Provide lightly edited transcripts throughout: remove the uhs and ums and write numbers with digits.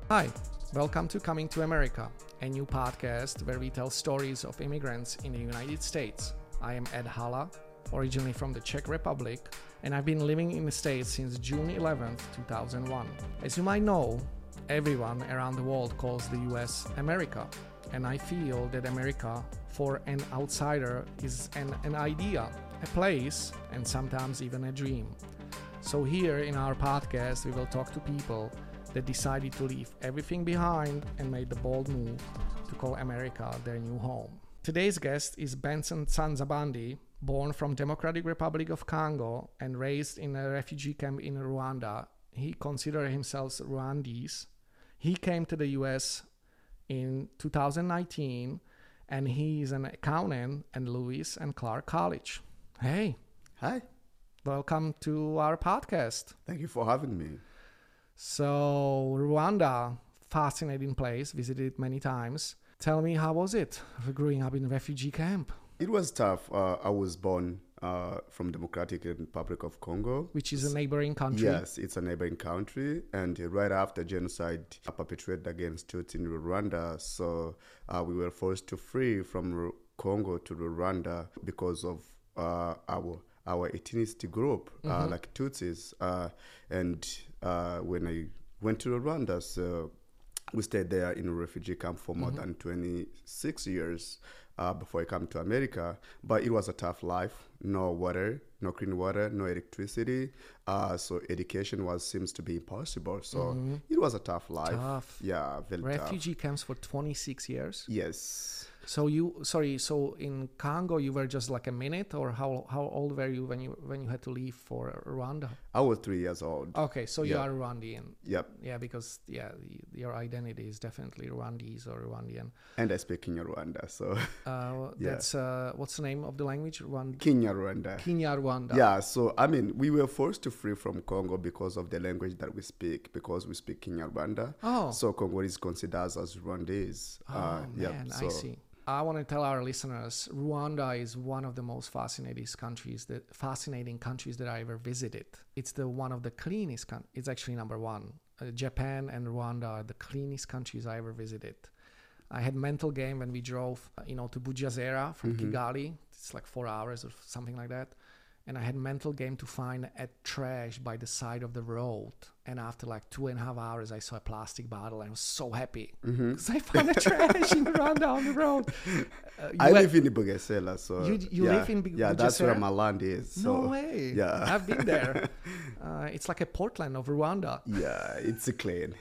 Hi, welcome to Coming to America, a new podcast where we tell stories of immigrants in the United States. I am Ed Hala, originally from the Czech Republic, and I've been living in the States since June 11th, 2001. As you might know, everyone around the world calls the US America, and I feel that America, for an outsider, is an idea, a place, and sometimes even a dream. So here in our podcast, we will talk to people that decided to leave everything behind and made the bold move to call America their new home. Today's guest is Benson Tsanzabandi, born from Democratic Republic of Congo and raised in a refugee camp in Rwanda. He considers himself Rwandese. He came to the US in 2019 and he is an accountant at Lewis and Clark College. Hey. Hi. Welcome to our podcast. Thank you for having me. So, Rwanda, fascinating place, visited many times. Tell me, how was it growing up in a refugee camp? It was tough. I was born from Democratic Republic of Congo. Which is a neighboring country. Yes, it's a neighboring country. And right after genocide perpetrated against Tutsi in Rwanda, so we were forced to flee from Congo to Rwanda because of our ethnicity group, like Tutsis. And when I went to Rwanda, so we stayed there in a refugee camp for more than 26 years before I came to America. But it was a tough life. No water, no clean water, no electricity. So education seems to be impossible. So it was a tough life. Tough. Yeah, very tough. Refugee camps for 26 years? Yes. So so in Congo you were just like a minute, or how old were you when you had to leave for Rwanda? I was 3 years old. Okay, so you are Rwandan. Yep. Yeah, because your identity is definitely Rwandese or Rwandan. And I speak Kinyarwanda, so that's what's the name of the language? Kinyarwanda. Kinyarwanda. Yeah, so I mean, we were forced to flee from Congo because of the language that we speak, because we speak Kinyarwanda. Oh. So Congo is considered as Rwandese. Oh, man, I see. I want to tell our listeners, Rwanda is one of the most fascinating countries that I ever visited. It's one of the cleanest countries. It's actually number one. Japan and Rwanda are the cleanest countries I ever visited. I had mental game when we drove, to Bugesera from Kigali. It's like 4 hours or something like that. And I had mental game to find a trash by the side of the road. And after like 2.5 hours, I saw a plastic bottle. And I was so happy because I found a trash in Rwanda on the road. I live in Bugesera, so you live in Bugesera? Yeah, that's where my land is. So, no way. Yeah, I've been there. It's like a Portland of Rwanda. Yeah, it's clean.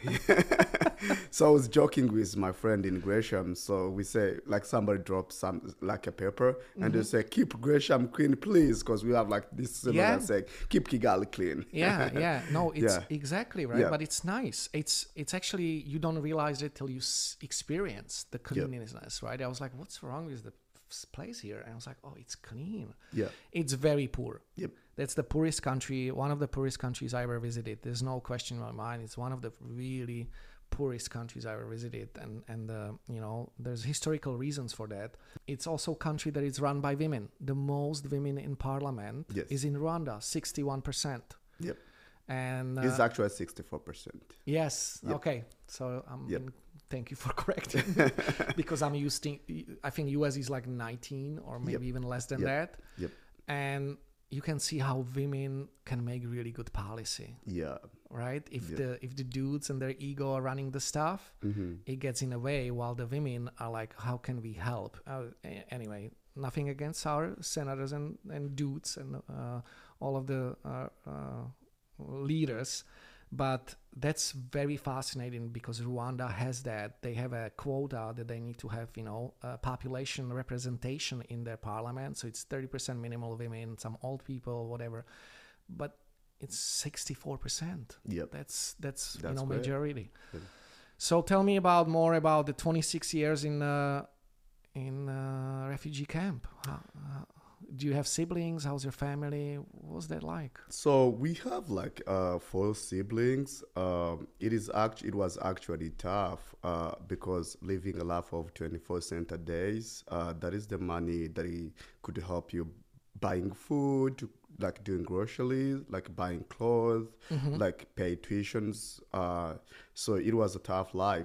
So I was joking with my friend in Gresham. So we say, like, somebody drops some, like a paper, and they say, keep Gresham clean, please, because we have like this slogan saying, keep Kigali clean. Yeah. No, it's exactly right. Yeah. But it's nice. It's actually, you don't realize it till you experience the cleanliness, right? I was like, what's wrong with the place here? And I was like, oh, it's clean. Yeah. It's very poor. Yep. That's the poorest country, one of the poorest countries I ever visited. There's no question in my mind. It's one of the really poorest countries I ever visited, and there's historical reasons for that. It's also a country that is run by women. The most women in parliament is in Rwanda, 61%. Yep. And it's actually 64%. Yes. Yep. Okay. So thank you for correcting me, because I'm used to, I think US is like 19 or maybe even less than that. Yep. And you can see how women can make really good policy. Yeah. Right? If the dudes and their ego are running the stuff, it gets in the way, while the women are like, how can we help? Anyway, nothing against our senators and dudes and all of the leaders, but that's very fascinating because Rwanda has that. They have a quota that they need to have, population representation in their parliament. So it's 30% minimal women, some old people, whatever. But it's 64%. Yep. That's Great. majority. Yeah. So tell me more about the 26 years in refugee camp. Do you have siblings? How's your family? What was that like? So we have like 4 siblings. It was actually tough because living a life of 24 cent a days, that is the money that could help you buying food, like doing groceries, like buying clothes, like pay tuitions. So it was a tough life.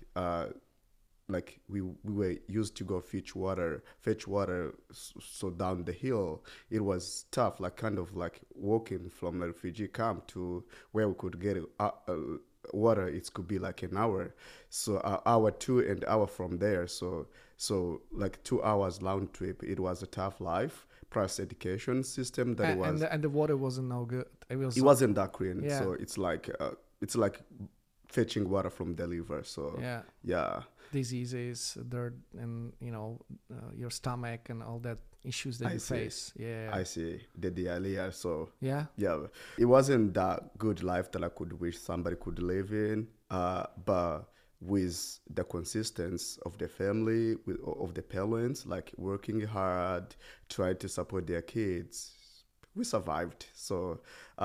Like we were used to go fetch water, so down the hill it was tough, like kind of like walking from a refugee camp to where we could get water. It could be like an hour, so hour two and hour from there, so like 2 hours round trip. It was a tough life, plus education system that it was, and the water wasn't no good. it wasn't that clean. Yeah. So it's like fetching water from the river. So yeah. Diseases, dirt, and your stomach and all that issues that you face. Yeah, I see the diarrhea. So yeah, it wasn't that good life that I could wish somebody could live in. But with the consistency of the family, of the parents, like working hard, trying to support their kids, we survived. So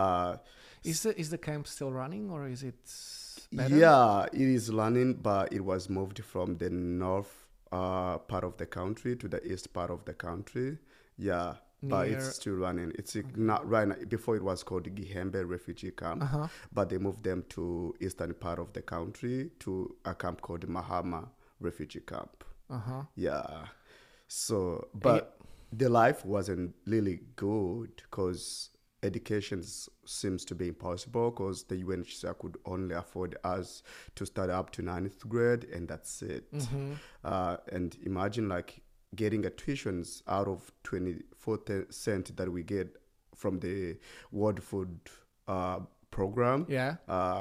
is the camp still running, or is it better? Yeah, it is running, but it was moved from the north part of the country to the east part of the country. Yeah, but it's still running. It's not right now. Before it was called Gihembe Refugee Camp, but they moved them to eastern part of the country to a camp called Mahama Refugee Camp. Yeah. So, but the life wasn't really good because education seems to be impossible, because the UNHCR could only afford us to start up to 9th grade, and that's it. And imagine like getting a tuitions out of 24 cents that we get from the World Food Program. Yeah.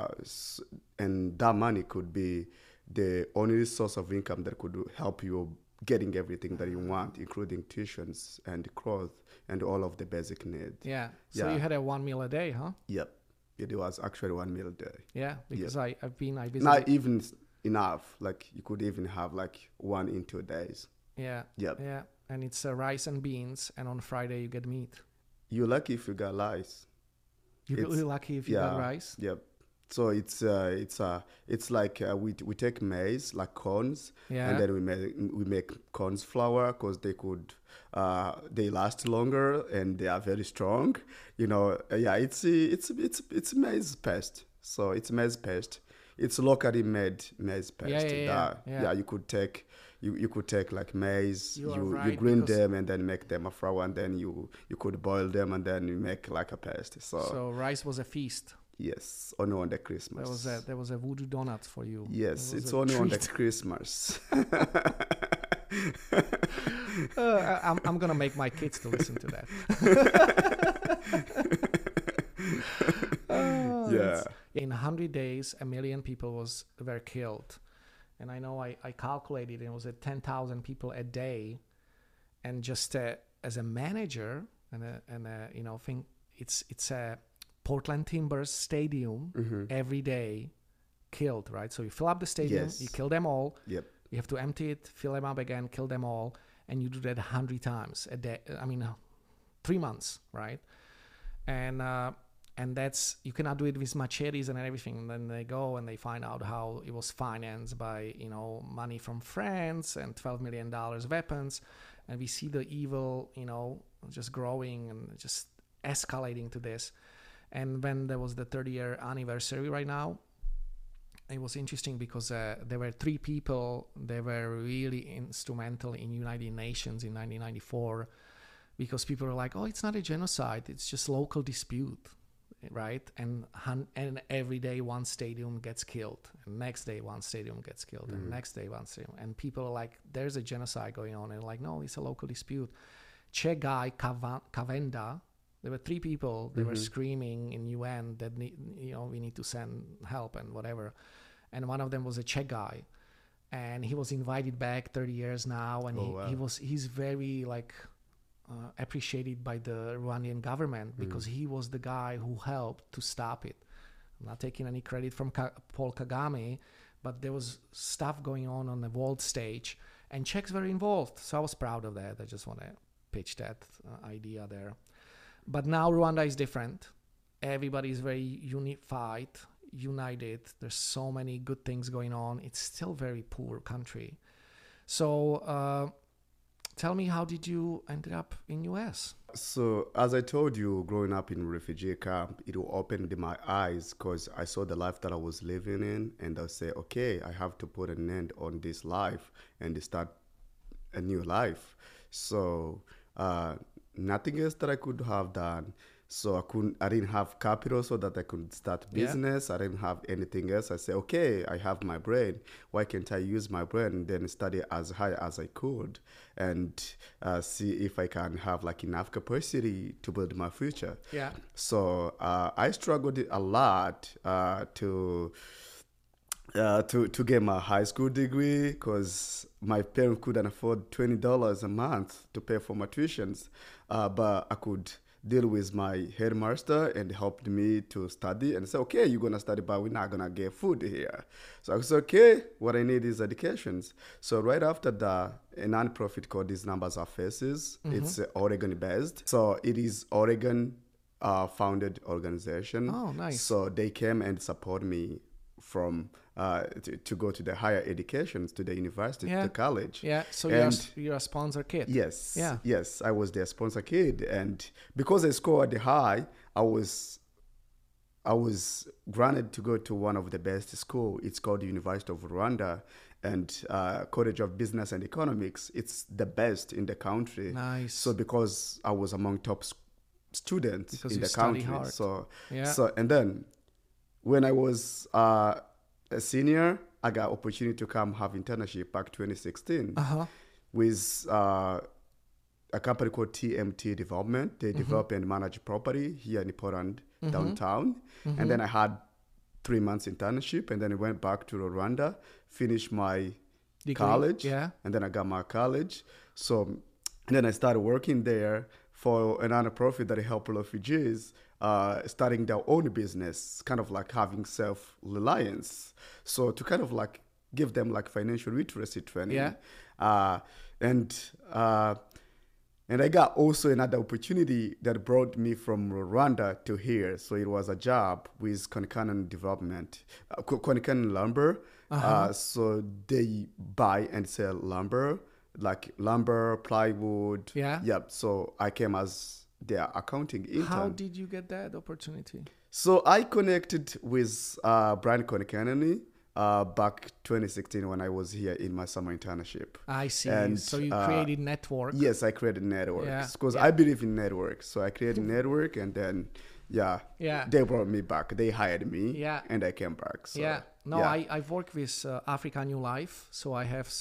And that money could be the only source of income that could help you getting everything that you want, including tuitions and clothes and all of the basic needs. Yeah. So you had a 1 meal a day, huh? Yep. It was actually 1 meal a day. Yeah, because I visited. Not even enough. Like you could even have like 1 in 2 days. Yeah. Yep. Yeah. And it's rice and beans, and on Friday you get meat. You're lucky if you got rice. You're lucky if you got rice. Yep. So it's like we take maize, like corns, and then we make corns flour, because they last longer and they are very strong. It's maize paste. So it's maize paste. It's locally made maize paste. Yeah. You could take like maize, you right, grind them and then make them a flour, and then you could boil them and then you make like a paste. So rice was a feast. Yes, only on the Christmas. There was a voodoo donut for you. Yes, it's only on the Christmas. I'm gonna make my kids to listen to that. In 100 days, 1 million people were killed, and I know I calculated it was at 10,000 people a day, and just as a manager think it's a Portland Timbers stadium every day killed, right? So you fill up the stadium, you kill them all. Yep. You have to empty it, fill them up again, kill them all, and you do that 100 times a day. 3 months, right? And that's, you cannot do it with machetes and everything. And then they go and they find out how it was financed by money from France and $12 million weapons, and we see the evil just growing and just escalating to this. And when there was the 30-year anniversary right now, it was interesting because there were 3 people that were really instrumental in United Nations in 1994, because people were like, oh, it's not a genocide, it's just local dispute, right? And every day one stadium gets killed, and next day one stadium gets killed, and next day one stadium. And people are like, there's a genocide going on. And like, no, it's a local dispute. Czech guy, Kavenda, there were 3 people that were screaming in UN that we need to send help and whatever. And one of them was a Czech guy, and he was invited back 30 years now, and he's very appreciated by the Rwandan government, because he was the guy who helped to stop it. I'm not taking any credit from Paul Kagame, but there was stuff going on the world stage, and Czechs were involved. So I was proud of that. I just want to pitch that idea there. But now Rwanda is different. Everybody is very united. There's so many good things going on. It's still a very poor country. So tell me, how did you ended up in US? So, as I told you, growing up in refugee camp, it opened my eyes because I saw the life that I was living in, and I say, okay, I have to put an end on this life and start a new life. So, nothing else that I could have done. So I didn't have capital so that I could start Yeah. business. I didn't have anything else. I said, okay, I have my brain. Why can't I use my brain and then study as high as I could and see if I can have like enough capacity to build my future? Yeah. So I struggled a lot to get my high school degree because my parents couldn't afford $20 a month to pay for my tuitions, but I could deal with my headmaster and helped me to study and say, okay, you're gonna study, but we're not gonna get food here. So I said, okay, what I need is educations. So right after that, a nonprofit called These Numbers Are Faces. It's Oregon based. So it is Oregon founded organization. Oh, nice. So they came and support me from to go to the higher educations, to the university, Yeah. to college. Yeah. So And- you're a sponsor kid. Yes. Yeah. Yes, I was their sponsor kid, and because I scored high, I was granted to go to one of the best school. It's called the University of Rwanda, and College of Business and Economics. It's the best in the country. Nice. So because I was among top students Because in you the study country, hard. so Yeah. and then when I was a senior, I got opportunity to come have internship back 2016 Uh-huh. with a company called TMT Development. They develop and manage property here in Poland, downtown. And then I had 3 months internship, and then I went back to Rwanda, finished my Degree. college, Yeah. and then I got my college. So, and then I started working there for a nonprofit that help refugees starting their own business, kind of like having self-reliance. So to kind of like give them like financial literacy training. Yeah. And I got also another opportunity that brought me from Rwanda to here. So it was a job with Konikanen Development, Konikanen Lumber. So they buy and sell lumber, like lumber, plywood. Yeah. Yep. So I came as their accounting intern. How did you get that opportunity? So I connected with Brian Konikanen back 2016 when I was here in my summer internship. I see. And, So you created network. Yes, I created networks Yeah, because yeah. I believe in networks. So I created network, and then Yeah. they brought me back. They hired me, Yeah. and I came back. So, Yeah. No, yeah. I've worked with Africa New Life. So I have,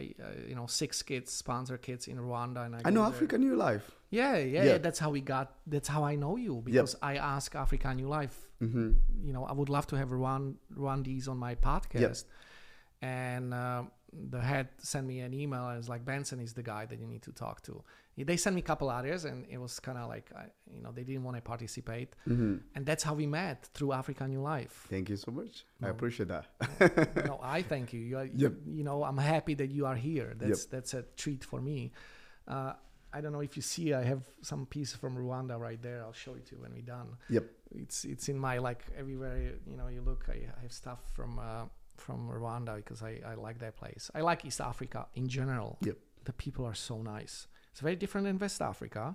6 kids, sponsor kids in Rwanda. And I go know there. Africa New Life. Yeah. That's how I know you, because I ask Africa New Life, I would love to have Rwandese on my podcast. And the head sent me an email and it's like, Benson is the guy that you need to talk to. They sent me a couple others, and it was kind of like, they didn't want to participate. And that's how we met, through Africa New Life. Thank you so much. I appreciate that. No, I thank you. Yep. I'm happy that you are here. That's a treat for me. I don't know if you see, I have some piece from Rwanda right there. I'll show it to you when we're done. Yep. It's in my, like, everywhere you look. I have stuff from Rwanda because I like that place. I like East Africa in general. Yep. The people are so nice. It's very different than West Africa.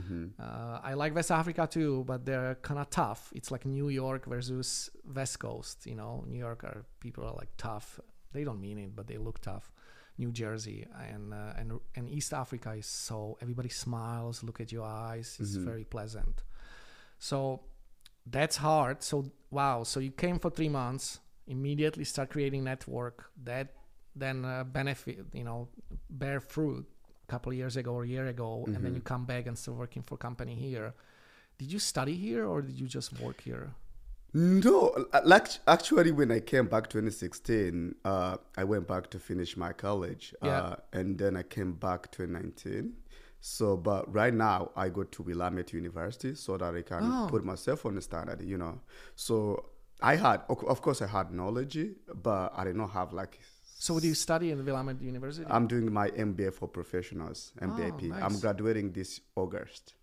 I like West Africa too, but they're kind of tough. It's like New York versus West Coast. New York people are like tough. They don't mean it, but they look tough. New Jersey and East Africa is so, everybody smiles, look at your eyes. It's very pleasant. So that's hard. So wow. So you came for 3 months, immediately start creating network that then benefit, bear fruit a couple of years ago or a year ago, and then you come back and start working for company here. Did you study here or did you just work here? No, actually, when I came back 2016, I went back to finish my college, and then I came back 2019. So, but right now I go to Willamette University so that I can put myself on the standard, So I had, of course, I had knowledge, but I did not have like. So, what do you study in Willamette University? I'm doing my MBA for professionals, MBAP. Nice. I'm graduating this August.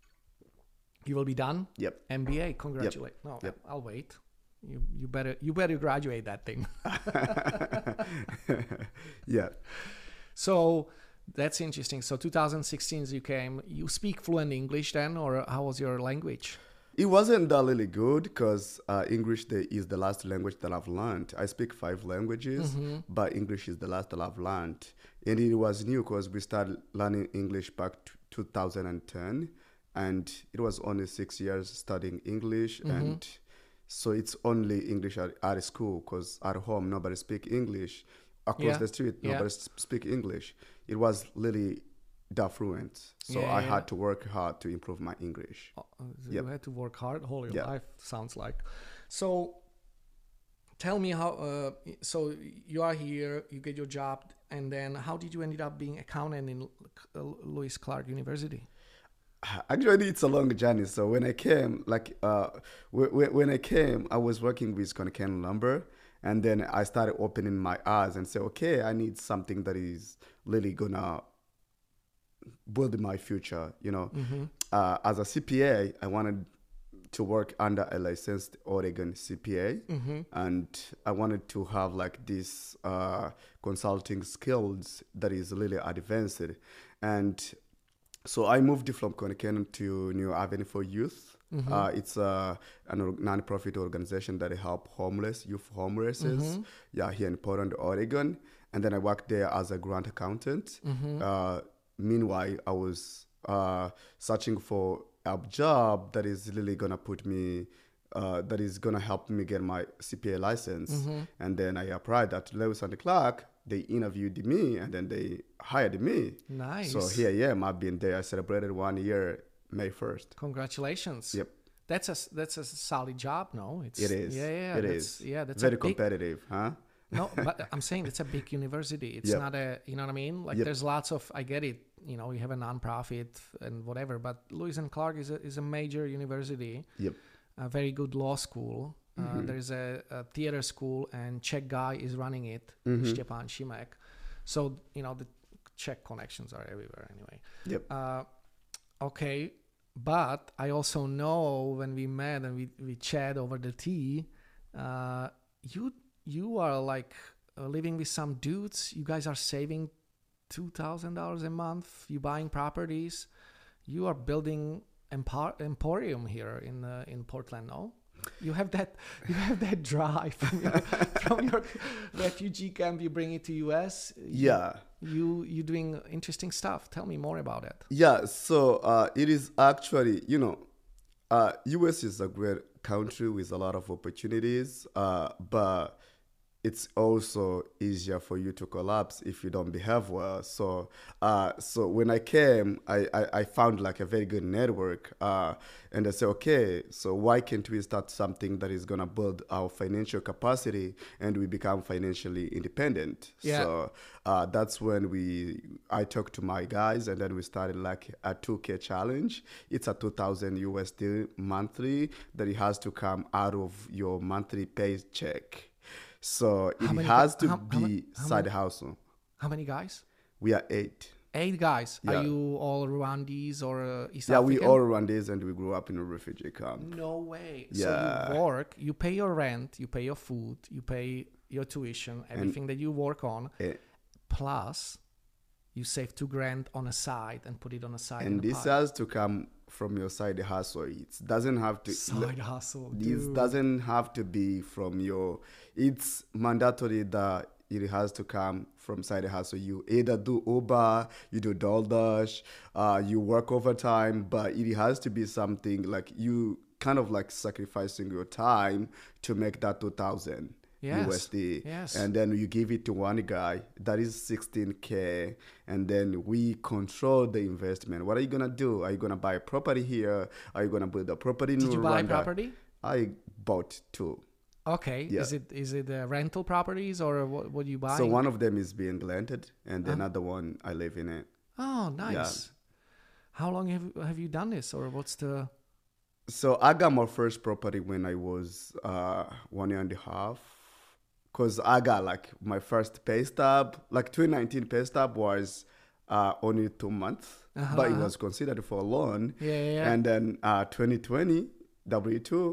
You will be done? Yep. MBA, congratulate. Yep. No, Yep. I'll wait. You better graduate that thing. Yeah. So That's interesting. So 2016 you came. You speak fluent English then, or how was your language? It wasn't that really good because is the last language that I've learned. I speak 5 languages, but English is the last that I've learned. And it was new because we started learning English back to 2010, and it was only 6 years studying English. And so it's only English at school because at home nobody speak English. Across the street, nobody speak English. It was really that fluent. So I had to work hard to improve my English. You had to work hard whole your life, sounds like. So tell me how, so you are here, you get your job, and then how did you end up being accountant in Lewis Clark University? Actually, it's a long journey. So when I came, I was working with Concan Lumber. And then I started opening my eyes and say, okay, I need something that is really gonna build my future. As a CPA, I wanted to work under a licensed Oregon CPA, and I wanted to have like this consulting skills that is really advanced. And so I moved from Concan to New Avenue for Youth. It's a non-profit organization that help youth homelesses, here in Portland, Oregon. And then I worked there as a grant accountant. Meanwhile, I was searching for a job that is really gonna put me, that is gonna help me get my CPA license. And then I applied at Lewis and Clark. They interviewed me, and then they hired me. Nice. So here I am. I've been there. I celebrated 1 year. May 1st. Congratulations. Yep. That's a solid job, no? It is. Yeah, it is. Yeah, that's very competitive, huh? No, but I'm saying it's a big university. It's not you know what I mean? Like there's lots of, I get it, you have a nonprofit and whatever, but Lewis and Clark is a major university. Yep. A very good law school. There's a theater school, and Czech guy is running it, Stepan Šimek. So, the Czech connections are everywhere anyway. Yep. Okay. But I also know when we met and we chat over the tea, you are like living with some dudes. You guys are saving $2,000 a month. You buying properties. You are building emporium here in Portland. No, you have that drive from your refugee camp. You bring it to US. Yeah. You doing interesting stuff. Tell me more about it. Yeah, so it is actually, US is a great country with a lot of opportunities, but it's also easier for you to collapse if you don't behave well. So when I came, I found like a very good network, and I said, okay, so why can't we start something that is gonna build our financial capacity and we become financially independent? Yeah. So that's when I talked to my guys, and then we started like a 2K challenge. It's a 2,000 USD monthly that it has to come out of your monthly paycheck. So it has to be side hustle. How many guys? We are 8. 8 guys. Yeah. Are you all Rwandese or East African? Yeah, we all Rwandese, and we grew up in a refugee camp. No way. Yeah. So you work, you pay your rent, you pay your food, you pay your tuition, everything that you work on. Plus, you save $2,000 on a side and put it on a side. And this has to come from your side hustle. It doesn't have to side hustle. This doesn't have to be from your. It's mandatory that it has to come from side hustle. You either do Uber, you do DoorDash, you work overtime, but it has to be something like you kind of like sacrificing your time to make that 2,000. Yes. USD. Yes. And then you give it to one guy, that is 16K, and then we control the investment. What are you gonna do? Are you gonna buy a property here? Are you gonna build a property in Rwanda? Did you buy property? I bought 2. Okay. Yeah. Is it rental properties or what you buy? So one of them is being rented, and the another one I live in it. Oh, nice. Yeah. How long have you done this, or what's the? So I got my first property when I was 1 year and a half. Because I got like my first pay stub, like 2019 pay stub was only 2 months, but it was considered for a loan. Yeah. And then 2020 W2,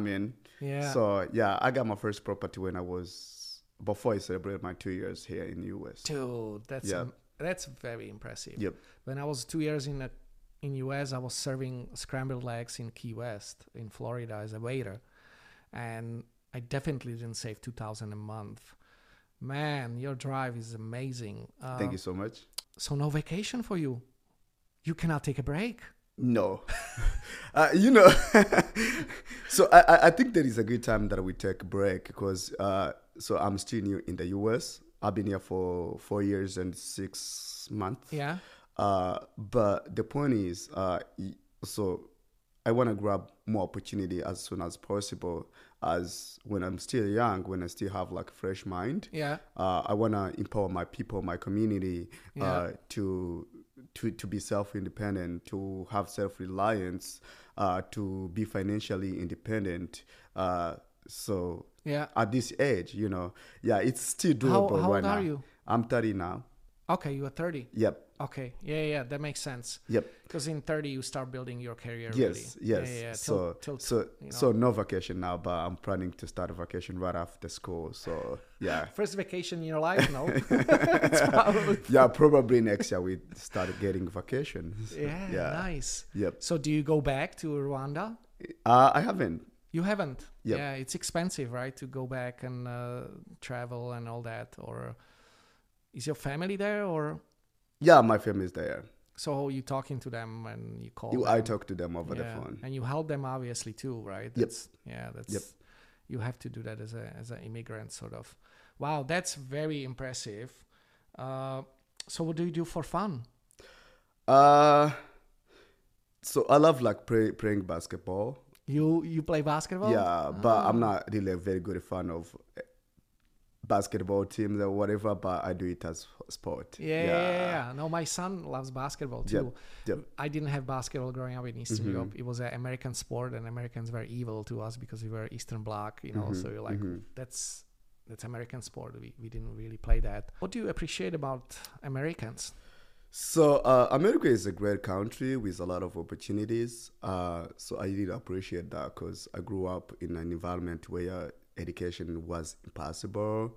so yeah, I got my first property when before I celebrated my 2 years here in the US. Dude, That's very impressive. Yep. When I was 2 years in US, I was serving scrambled eggs in Key West in Florida as a waiter, and I definitely didn't save 2,000 a month. Man, your drive is amazing. Thank you so much. So no vacation for you. You cannot take a break. No. You know, so I think there is a good time that we take a break because so I'm still new in the US. I've been here for 4 years and 6 months. Yeah. But the point is, so I want to grab more opportunity as soon as possible. As when I'm still young, when I still have like fresh mind. Yeah. I want to empower my people, my community, Yeah. to be self-independent, to have self-reliance, to be financially independent. So Yeah. at this age, you know, yeah, it's still doable How right old now. are you? I'm 30 now. Okay, you are 30. Yep. Okay. Yeah, that makes sense. Yep. Because in 30 you start building your career. Yes. Really. Yes. Yeah. So you know. so no vacation now, but I'm planning to start a vacation right after school. So yeah. First vacation in your life, no? It's probably. Yeah, probably next year we start getting vacations. Yeah, nice. Yep. So do you go back to Rwanda? I haven't. You haven't? Yep. Yeah, it's expensive, right? To go back and travel and all that. Or is your family there? Or Yeah, my family is there. so you talking to them and you call I them? talk to them over the Yeah. phone. And you help them obviously too, right? Yep. That's Yep. You have to do that as an immigrant, sort of. Wow, that's very impressive. So what do you do for fun? So I love like playing basketball. You play basketball? Yeah, but I'm not really a very good fan of basketball teams or whatever, but I do it as sport. Yeah. No, my son loves basketball too. Yep. I didn't have basketball growing up in Eastern Europe. It was an American sport, and Americans were evil to us because we were Eastern Bloc, you know. So you're like, that's American sport. We didn't really play that. What do you appreciate about Americans? So America is a great country with a lot of opportunities. So I really appreciate that because I grew up in an environment where education was impossible.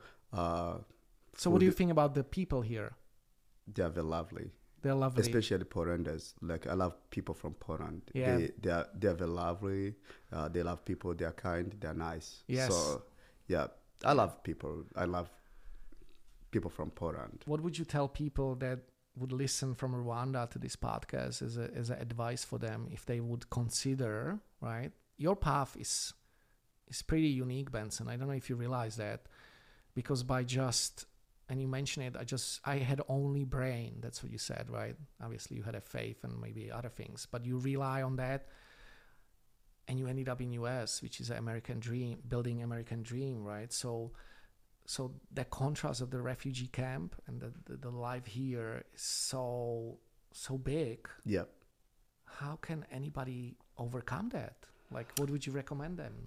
So what do you think about the people here? They're very lovely. They're lovely. Especially Portlanders. Like I love people from Portland. Yeah. They're very lovely. They love people. They're kind. They're nice. Yes. So yeah, I love people. I love people from Portland. What would you tell people that would listen from Rwanda to this podcast as a advice for them if they would consider, right? Your path is pretty unique, Benson. I don't know if you realize that, because and you mentioned it, I had only brain. That's what you said, right? Obviously you had a faith and maybe other things, but you rely on that, and you ended up in US, which is an American dream, building American dream, right? So the contrast of the refugee camp and the life here is so big. Yeah. How can anybody overcome that? Like, what would you recommend them?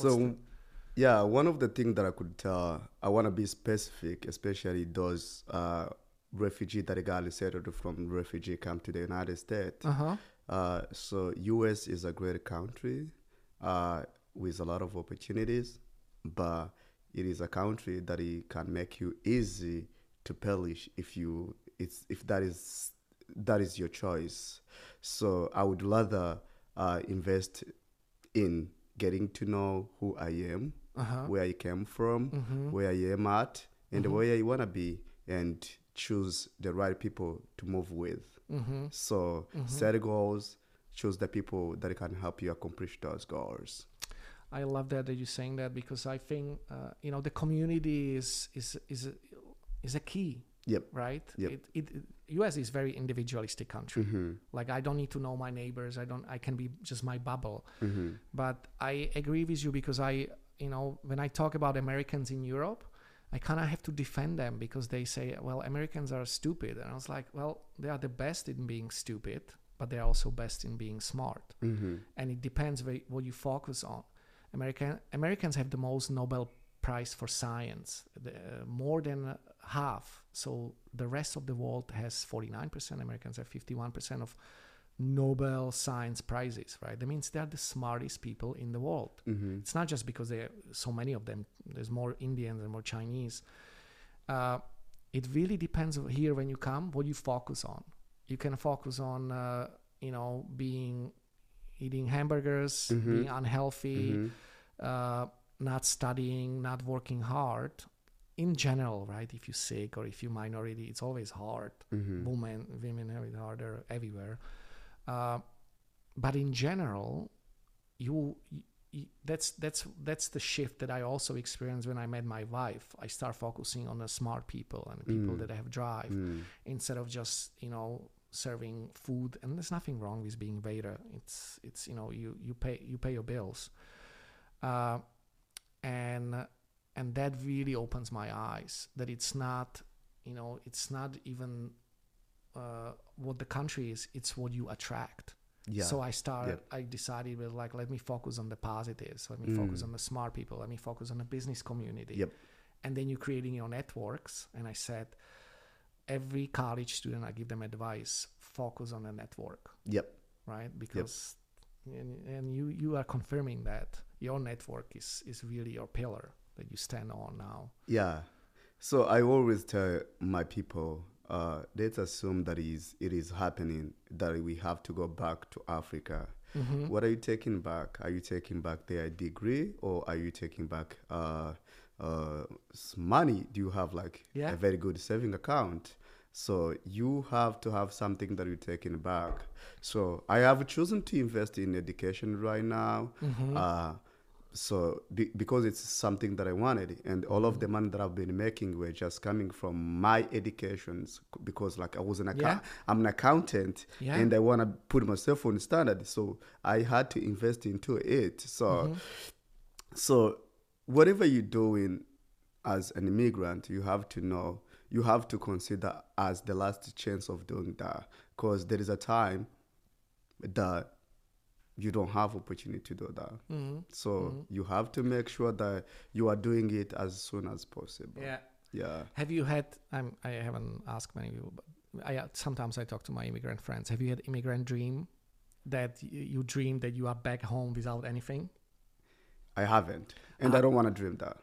Yeah, one of the things that I could tell, I want to be specific, especially those refugees that got settled from refugee camp to the United States. So US is a great country with a lot of opportunities, but it is a country that it can make you easy to perish if that is your choice. So I would rather invest in getting to know who I am, where I came from, where I am at, and where I want to be, and choose the right people to move with. So set goals, choose the people that can help you accomplish those goals. I love that you're saying that, because I think the community is a key. Yep. Right. Yep. US is very individualistic country. Like I don't need to know my neighbors. I can be just my bubble. But I agree with you, because when I talk about Americans in Europe, I kind of have to defend them, because they say, well, Americans are stupid. And I was like, well, they are the best in being stupid, but they're also best in being smart. And it depends what you focus on. Americans have the most Nobel Prize for science, more than half. So the rest of the world has 49%. Americans have 51% of Nobel Science Prizes, right? That means they're the smartest people in the world. It's not just because there are so many of them. There's more Indians and more Chinese. it really depends here when you come what you focus on. You can focus on eating hamburgers, being unhealthy, not studying, not working hard. In general, right? If you're sick or if you're minority, it's always hard. Women have it harder everywhere. But in general, that's the shift that I also experienced when I met my wife. I start focusing on the smart people and people that have drive instead of just serving food. And there's nothing wrong with being waiter. It's you pay your bills, and that really opens my eyes that it's not even what the country is, it's what you attract. So I decided with let me focus on the positives, let me focus on the smart people, let me focus on the business community. And then you're creating your networks. And I said, every college student, I give them advice, focus on the network. Right? Because and you are confirming that your network is really your pillar that you stand on now. So I always tell my people, let's assume that it is happening, that we have to go back to Africa. What are you taking back? Are you taking back their degree, or are you taking back money? Do you have a very good saving account? So you have to have something that you're taking back. So I have chosen to invest in education right now. So because it's something that I wanted, and all of the money that I've been making were just coming from my educations, because I was I'm an accountant, and I want to put myself on standard. So I had to invest into it. So whatever you're doing as an immigrant, you have to know, you have to consider as the last chance of doing that, because there is a time that you don't have opportunity to do that. So you have to make sure that you are doing it as soon as possible. Have you had, I haven't asked many people, but sometimes I talk to my immigrant friends. Have you had immigrant dream that you dream that you are back home without anything? I haven't, and I don't want to dream that.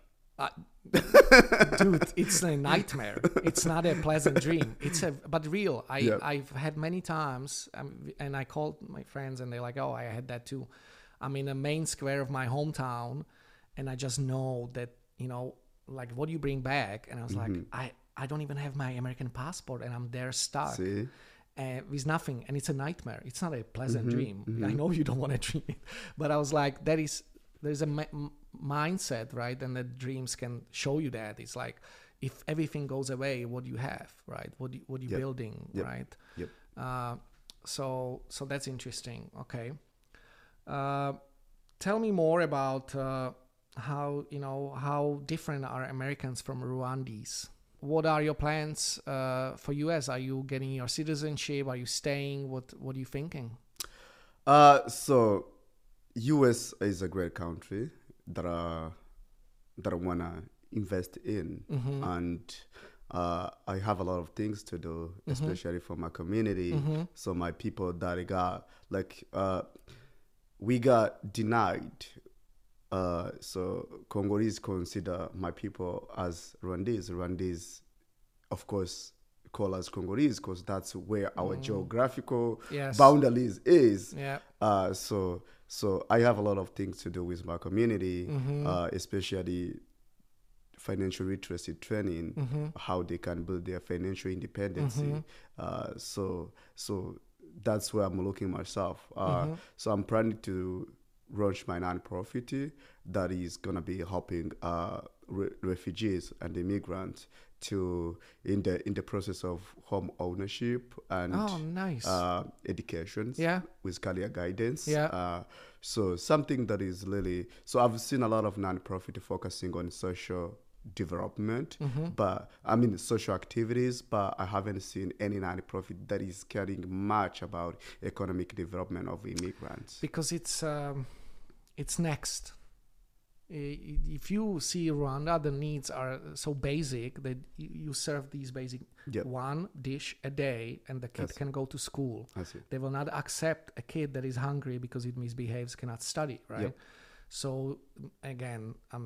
Dude, it's a nightmare. It's not a pleasant dream. But real. I've had many times, and I called my friends, and they're like, "Oh, I had that too." I'm in the main square of my hometown, and I just know that what do you bring back? And I was like, I don't even have my American passport, and I'm there stuck with nothing, and it's a nightmare. It's not a pleasant dream. I know you don't want to dream it, but I was like, there's a mindset, right? And the dreams can show you that. It's like, if everything goes away, what do you have, right? What you building, right? So that's interesting. Okay. Tell me more about how different are Americans from Rwandese. What are your plans for US? Are you getting your citizenship? Are you staying? What are you thinking? So US is a great country that I want to invest in, and I have a lot of things to do, especially for my community. So my people that got we got denied. So Congolese consider my people as Rwandese. Rwandese, of course, call us Congolese because that's where our geographical boundaries is. So I have a lot of things to do with my community, especially financial literacy training, how they can build their financial independence. So that's where I'm looking myself. So I'm planning to launch my nonprofit that is going to be helping refugees and immigrants in the process of home ownership and education with career guidance. So something that is really, so I've seen a lot of nonprofit focusing on social development, but I mean social activities, but I haven't seen any nonprofit that is caring much about economic development of immigrants. Because it's next. If you see Rwanda, the needs are so basic that you serve these basic one dish a day, and the kid can go to school. They will not accept a kid that is hungry because it misbehaves, cannot study, right? So again,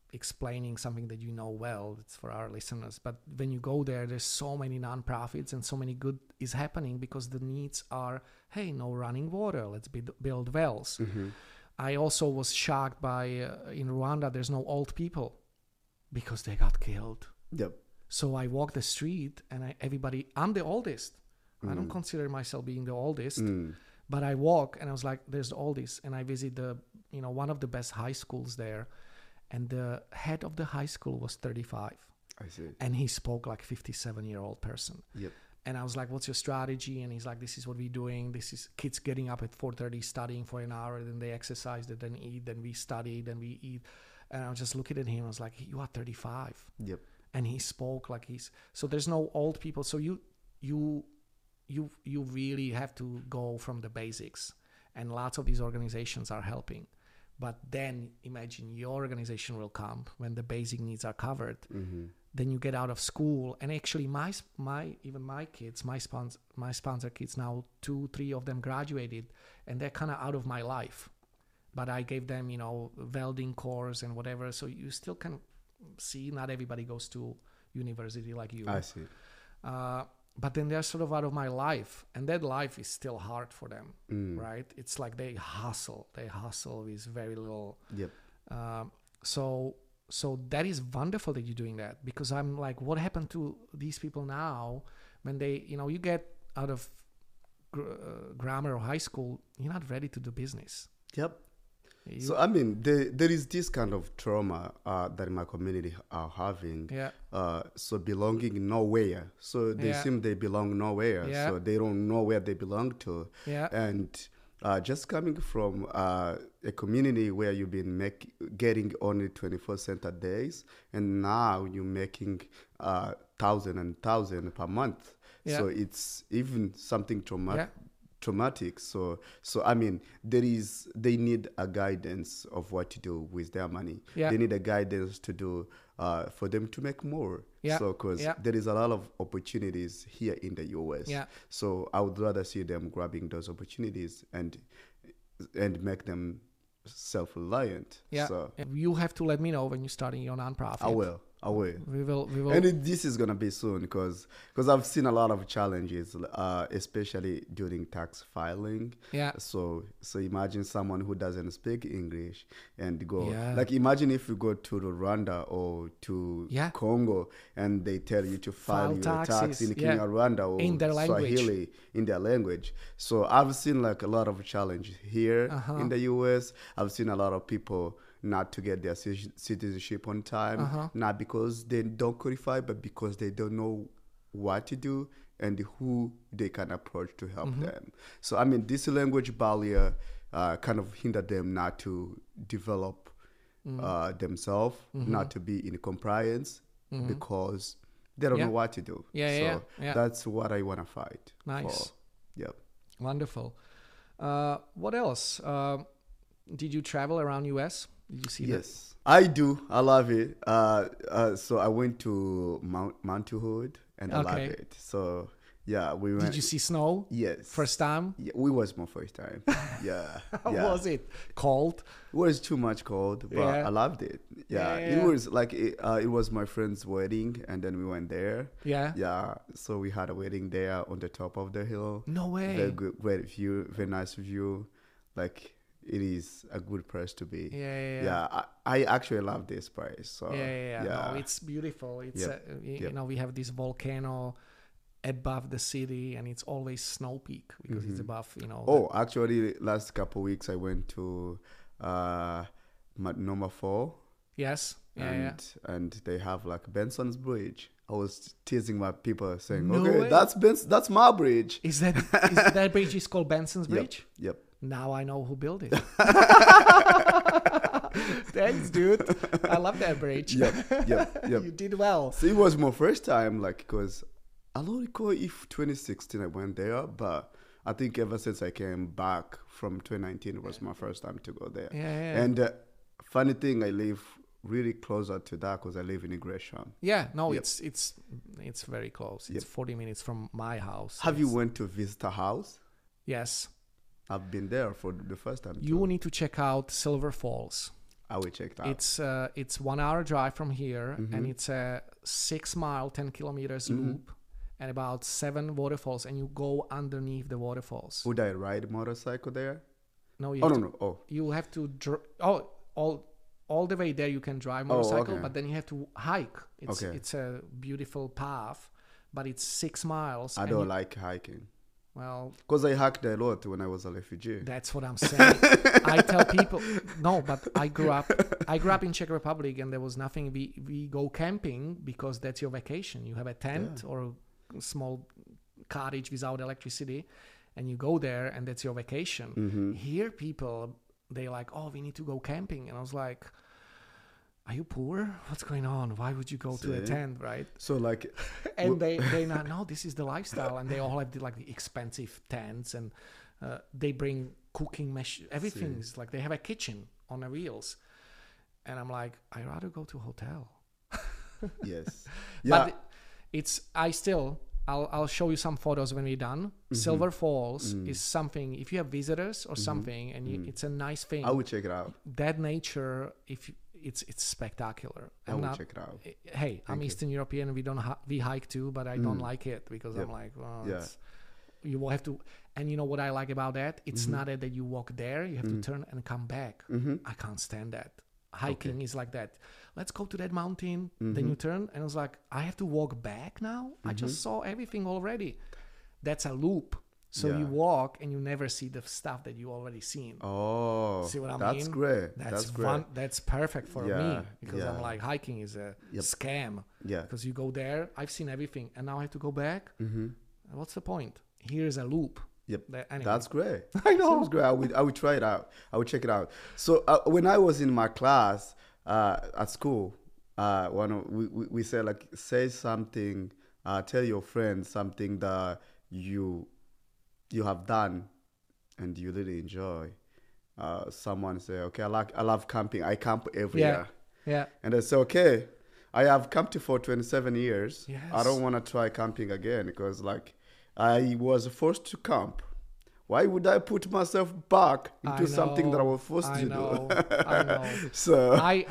explaining something that you know well. It's for our listeners. But when you go there, there's so many nonprofits and so many good is happening because the needs are, hey, no running water. Let's build wells. I also was shocked by in Rwanda, there's no old people because they got killed. Yep. So I walk the street and I'm the oldest. I don't consider myself being the oldest, but I walk and I was like, there's the oldest. And I visit one of the best high schools there. And the head of the high school was 35. I see. And he spoke like 57-year-old person. Yep. And I was like, what's your strategy? And he's like, this is what we're doing. This is kids getting up at 4:30, studying for an hour. Then they exercise, then eat, then we study, then we eat. And I was just looking at him. I was like, you are 35. Yep. And he spoke like so there's no old people. So you really have to go from the basics. And lots of these organizations are helping. But then imagine your organization will come when the basic needs are covered. Then you get out of school, and actually my kids, my sponsor kids now, 2-3 of them graduated, and they're kind of out of my life. But I gave them welding course and whatever. So you still can see not everybody goes to university like you. I see. But then they're sort of out of my life, and that life is still hard for them, right? It's like they hustle with very little. Yep. So that is wonderful that you're doing that, because I'm like, what happened to these people now when they, you get out of grammar or high school, you're not ready to do business. Yep. So, I mean, there is this kind of trauma that my community are having. Yeah. So belonging nowhere. So they seem they belong nowhere. Yeah. So they don't know where they belong to. Yeah. And just coming from a community where you've been getting only 24-cent a days, and now you're making 1,000 and 1,000 per month. Yeah. So it's even something traumatic. Yeah. So I mean, they need a guidance of what to do with their money. Yeah. They need a guidance to do for them to make more. Yeah. So because there is a lot of opportunities here in the US. Yeah. So I would rather see them grabbing those opportunities and make them self-reliant. Yeah. So you have to let me know when you're starting your nonprofit. I will. We will. And this is gonna be soon because I've seen a lot of challenges, especially during tax filing. Yeah. So imagine someone who doesn't speak English and go Yeah. imagine if you go to Rwanda or to Congo and they tell you to file your tax in Kinyarwanda or in their Swahili in their language. So I've seen a lot of challenges here in the US. I've seen a lot of people not to get their citizenship on time, not because they don't qualify, but because they don't know what to do and who they can approach to help them. So, I mean, this language barrier kind of hindered them not to develop themselves, not to be in compliance because they don't know what to do. Yeah. That's what I want to fight Nice. for. Yep. Wonderful. What else? Did you travel around US? Did you see that? Yes, I do. I love it. So I went to Mount Hood and I love it. So yeah, we went. Did you see snow? Yes. First time? Yeah, we was my first time. Yeah. How was it? Cold? It was too much cold, but I loved it. Yeah. It was it was my friend's wedding, and then we went there. Yeah. Yeah. So we had a wedding there on the top of the hill. No way. Very good, great view, very nice view. It is a good place to be. Yeah. I actually love this place. So Yeah. No, it's beautiful. It's we have this volcano above the city, and it's always snow peak because it's above. Oh, actually, last couple of weeks I went to Multnomah Fall. Yes. And they have Benson's Bridge. I was teasing my people saying, No "Okay, way. that's my bridge." Is that bridge is called Benson's Bridge? Yep. Now I know who built it. Thanks, dude. I love that bridge. Yep. You did well. So it was my first time, because I don't recall if 2016 I went there, but I think ever since I came back from 2019, it was my first time to go there. Yeah. And funny thing, I live really closer to that because I live in Gresham. Yeah, no, it's very close. It's 40 minutes from my house. Have you went to visit a house? Yes. I've been there for the first time. You need to check out Silver Falls. I will check it out. It's 1 hour drive from here, and it's a 6 mile, 10 kilometers loop, and about 7 waterfalls, and you go underneath the waterfalls. Would I ride motorcycle there? No, No. You have to all the way there. You can drive motorcycle, okay. but then you have to hike. It's a beautiful path, but it's 6 miles. I don't like hiking. Well, because I hiked a lot when I was a refugee. That's what I'm saying. I tell people no, but I grew up in Czech Republic, and there was nothing. We go camping because that's your vacation. You have a tent or a small cottage without electricity, and you go there, and that's your vacation. Here, people, they like, oh, we need to go camping, and I was like, are you poor? What's going on? Why would you go to a tent, right? So like, and they no, this is the lifestyle, and they all have the expensive tents, and they bring cooking mesh. Everything's like they have a kitchen on the wheels, and I'm like, I'd rather go to a hotel. Yes, yeah. But I'll show you some photos when we're done. Silver Falls is something. If you have visitors or something, and it's a nice thing. I will check it out. That nature, it's spectacular. I will check it out. Hey, I'm Eastern European. We hike too, but I don't like it because I'm like, well, you will have to. And you know what I like about that? It's not that you walk there. You have to turn and come back. I can't stand that. Hiking is like that. Let's go to that mountain. Then you turn, and I was like, I have to walk back now. I just saw everything already. That's a loop. So you walk and you never see the stuff that you already seen. Oh, see what I mean? That's great. That's great. That's perfect for me because I'm like, hiking is a scam. Yeah. Because you go there, I've seen everything, and now I have to go back. What's the point? Here's a loop. Yep. Anyway. That's great. I know. Seems great. I would try it out. I would check it out. So when I was in my class at school, we said like, say something, tell your friends something that you have done and you really enjoy. Someone say, okay, I love camping. I camp every year. Yeah. And I say, okay, I have camped for 27 years. Yes. I don't want to try camping again because like I was forced to camp. Why would I put myself back into something that I was forced to do? I know. So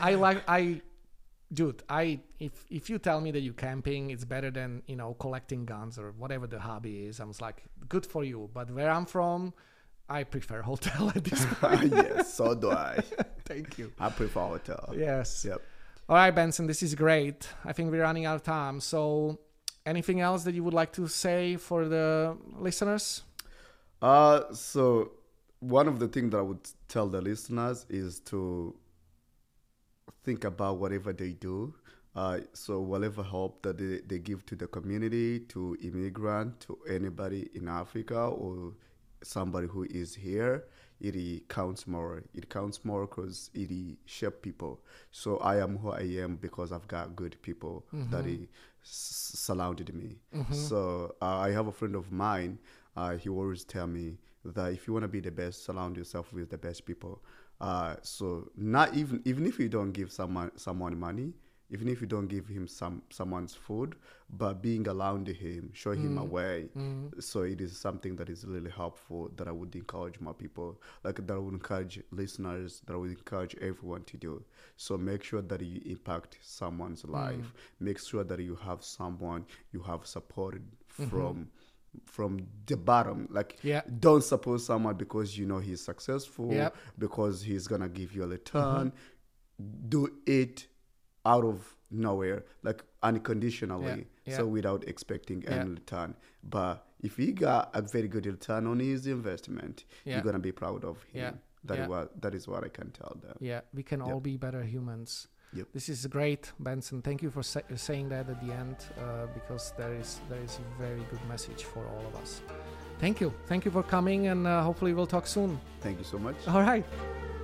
if you tell me that you're camping, it's better than, collecting guns or whatever the hobby is. I was like, good for you. But where I'm from, I prefer hotel at this point. Yes, so do I. Thank you. I prefer hotel. Yes. Yep. All right, Benson, this is great. I think we're running out of time. So anything else that you would like to say for the listeners? So one of the things that I would tell the listeners is to think about whatever they do. So whatever help that they give to the community, to immigrant, to anybody in Africa or somebody who is here, it counts more. It counts more because it shapes people. So I am who I am because I've got good people that surrounded me. So I have a friend of mine. He always tell me that if you want to be the best, surround yourself with the best people. So not even if you don't give someone money, even if you don't give him someone's food, but being around him, show him a way. So it is something that is really helpful that I would encourage my people, like that I would encourage listeners, that I would encourage everyone to do. So make sure that you impact someone's life. Make sure that you have someone you have supported from the bottom. Like, don't support someone because he's successful, because he's gonna give you a return. Do it out of nowhere, like unconditionally, so without expecting any return. But if he got a very good return on his investment, you're gonna be proud of him. That is what I can tell them. Yeah, we can all be better humans. Yep. This is great, Benson. Thank you for saying that at the end, because there is a very good message for all of us. Thank you for coming, and hopefully we'll talk soon. Thank you so much. All right.